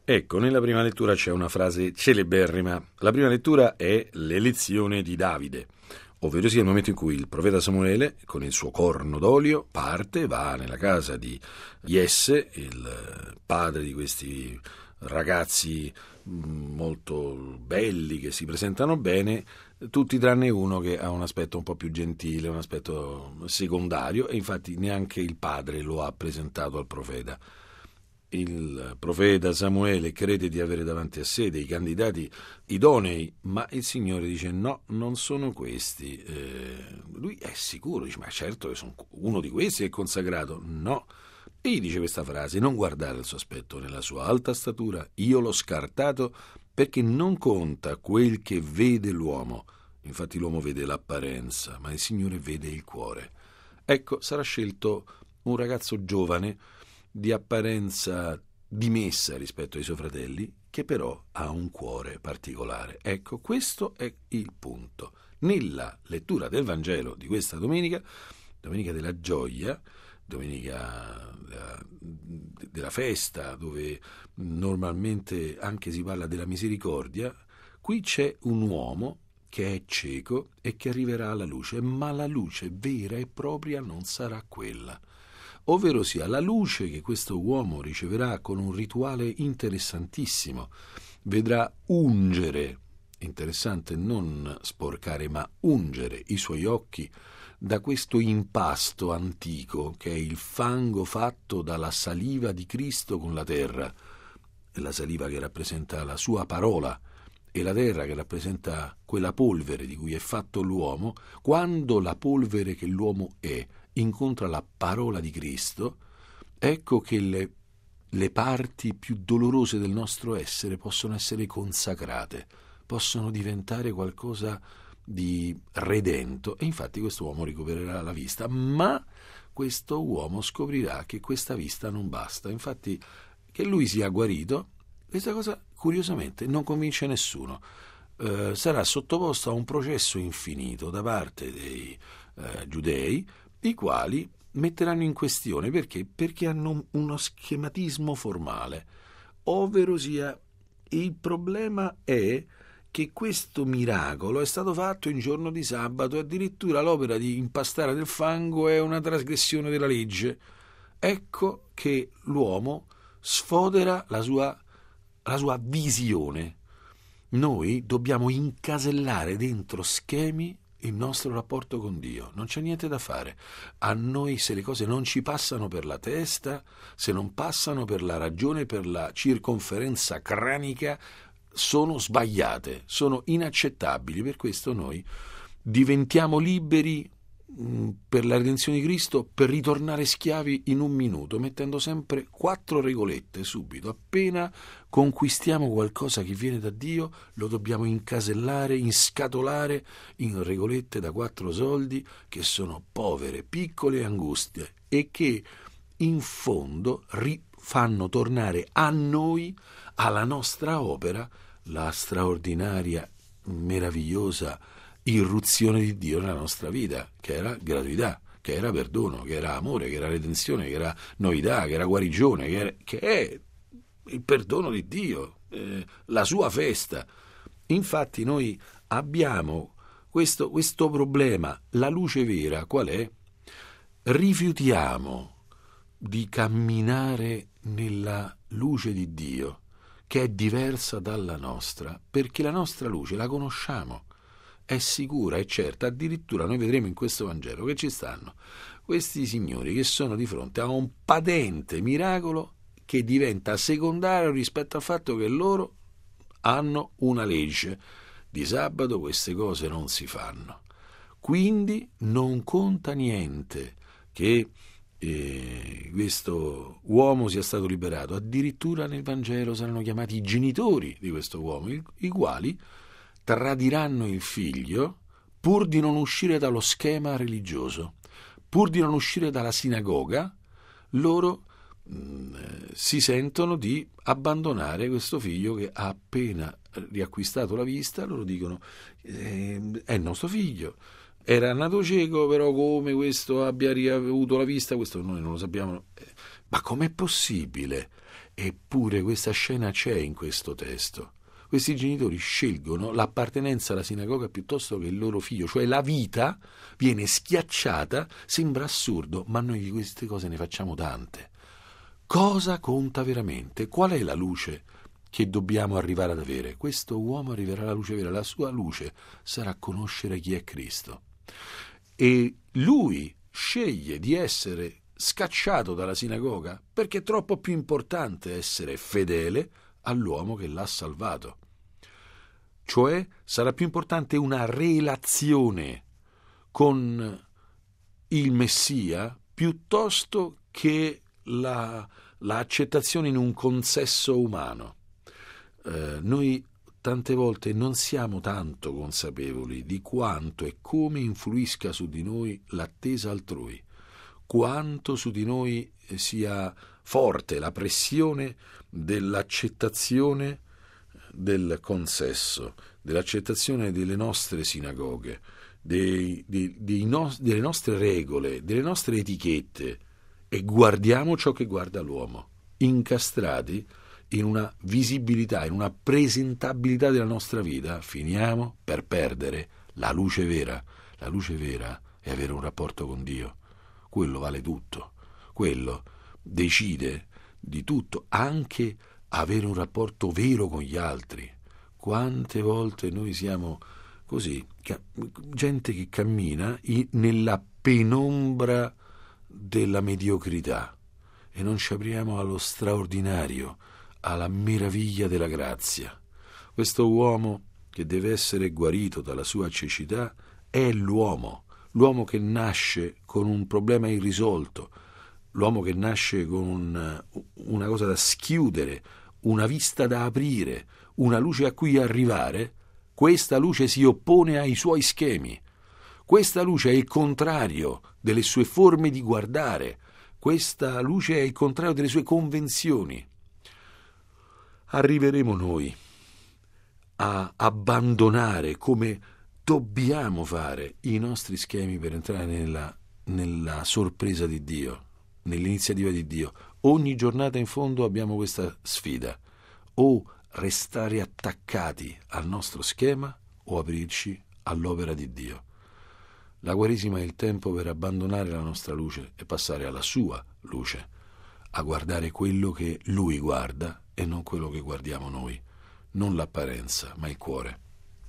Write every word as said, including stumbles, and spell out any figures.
Ecco, nella prima lettura c'è una frase celeberrima. La prima lettura è l'elezione di Davide, ovvero sia il momento in cui il profeta Samuele, con il suo corno d'olio, parte, va nella casa di Jesse, il padre di questi ragazzi molto belli che si presentano bene, tutti tranne uno che ha un aspetto un po' più gentile, un aspetto secondario, e infatti neanche il padre lo ha presentato al profeta. Il profeta Samuele crede di avere davanti a sé dei candidati idonei, ma il Signore dice no, non sono questi. Eh, lui è sicuro, dice ma certo che sono uno di questi è consacrato. No, e gli dice questa frase: non guardare il suo aspetto nella sua alta statura, io l'ho scartato perché non conta quel che vede l'uomo. Infatti l'uomo vede l'apparenza, ma il Signore vede il cuore. Ecco, sarà scelto un ragazzo giovane di apparenza dimessa rispetto ai suoi fratelli, che però ha un cuore particolare. Ecco, questo è il punto. Nella lettura del Vangelo di questa domenica, domenica della gioia, domenica della, della festa, dove normalmente anche si parla della misericordia, qui c'è un uomo che è cieco e che arriverà alla luce, ma la luce vera e propria non sarà quella. Ovvero sia la luce che questo uomo riceverà con un rituale interessantissimo. Vedrà ungere, interessante non sporcare, ma ungere i suoi occhi da questo impasto antico che è il fango fatto dalla saliva di Cristo con la terra, la saliva che rappresenta la sua parola e la terra che rappresenta quella polvere di cui è fatto l'uomo. Quando la polvere che l'uomo è incontra la parola di Cristo, ecco che le, le parti più dolorose del nostro essere possono essere consacrate, possono diventare qualcosa di redento, e infatti questo uomo recupererà la vista, ma questo uomo scoprirà che questa vista non basta. Infatti che lui sia guarito, questa cosa curiosamente non convince nessuno. Eh, sarà sottoposto a un processo infinito da parte dei eh, giudei, i quali metteranno in questione perché? Perché hanno uno schematismo formale, ovvero sia il problema è che questo miracolo è stato fatto in giorno di sabato e addirittura l'opera di impastare del fango è una trasgressione della legge. Ecco che l'uomo sfodera la sua, la sua visione. Noi dobbiamo incasellare dentro schemi il nostro rapporto con Dio, non c'è niente da fare. A noi, se le cose non ci passano per la testa, se non passano per la ragione, per la circonferenza cranica, sono sbagliate, sono inaccettabili. Per questo noi diventiamo liberi mh, per la redenzione di Cristo, per ritornare schiavi in un minuto, mettendo sempre quattro regolette subito. Appena conquistiamo qualcosa che viene da Dio, lo dobbiamo incasellare, inscatolare in regolette da quattro soldi che sono povere, piccole e angustie, e che in fondo ri- fanno tornare a noi, alla nostra opera, la straordinaria, meravigliosa irruzione di Dio nella nostra vita, che era gratuità, che era perdono, che era amore, che era redenzione, che era novità, che era guarigione, che, era, che è il perdono di Dio, eh, la sua festa. Infatti noi abbiamo questo, questo problema. La luce vera qual è? Rifiutiamo di camminare nella luce di Dio, che è diversa dalla nostra, perché la nostra luce la conosciamo, è sicura, è certa. Addirittura noi vedremo in questo Vangelo che ci stanno questi signori che sono di fronte a un patente miracolo che diventa secondario rispetto al fatto che loro hanno una legge. Di sabato queste cose non si fanno. Quindi non conta niente che E questo uomo sia stato liberato. Addirittura nel Vangelo saranno chiamati i genitori di questo uomo, i, i quali tradiranno il figlio pur di non uscire dallo schema religioso, pur di non uscire dalla sinagoga. Loro mh, si sentono di abbandonare questo figlio che ha appena riacquistato la vista. Loro dicono eh, è il nostro figlio. Era nato cieco, però come questo abbia riavuto la vista, questo noi non lo sappiamo. Ma com'è possibile? Eppure questa scena c'è in questo testo. Questi genitori scelgono l'appartenenza alla sinagoga piuttosto che il loro figlio, cioè la vita viene schiacciata, sembra assurdo, ma noi di queste cose ne facciamo tante. Cosa conta veramente? Qual è la luce che dobbiamo arrivare ad avere? Questo uomo arriverà alla luce vera, la sua luce sarà conoscere chi è Cristo. E lui sceglie di essere scacciato dalla sinagoga perché è troppo più importante essere fedele all'uomo che l'ha salvato. Cioè sarà più importante una relazione con il Messia piuttosto che la, la accettazione in un consesso umano. Eh, noi tante volte non siamo tanto consapevoli di quanto e come influisca su di noi l'attesa altrui, quanto su di noi sia forte la pressione dell'accettazione del consesso, dell'accettazione delle nostre sinagoghe, dei, dei, dei no, delle nostre regole, delle nostre etichette, e guardiamo ciò che guarda l'uomo, incastrati in una visibilità, in una presentabilità della nostra vita, finiamo per perdere la luce vera. La luce vera è avere un rapporto con Dio. Quello vale tutto, quello decide di tutto, anche avere un rapporto vero con gli altri. Quante volte noi siamo così, gente che cammina nella penombra della mediocrità e non ci apriamo allo straordinario, alla meraviglia della grazia. Questo uomo che deve essere guarito dalla sua cecità è l'uomo, l'uomo che nasce con un problema irrisolto, l'uomo che nasce con un, una cosa da schiudere, una vista da aprire, una luce a cui arrivare. Questa luce si oppone ai suoi schemi. Questa luce è il contrario delle sue forme di guardare. Questa luce è il contrario delle sue convenzioni. Arriveremo noi a abbandonare, come dobbiamo fare, i nostri schemi per entrare nella, nella sorpresa di Dio, nell'iniziativa di Dio. Ogni giornata in fondo abbiamo questa sfida: o restare attaccati al nostro schema o aprirci all'opera di Dio. La Quaresima è il tempo per abbandonare la nostra luce e passare alla sua luce, a guardare quello che Lui guarda e non quello che guardiamo noi, non l'apparenza, ma il cuore.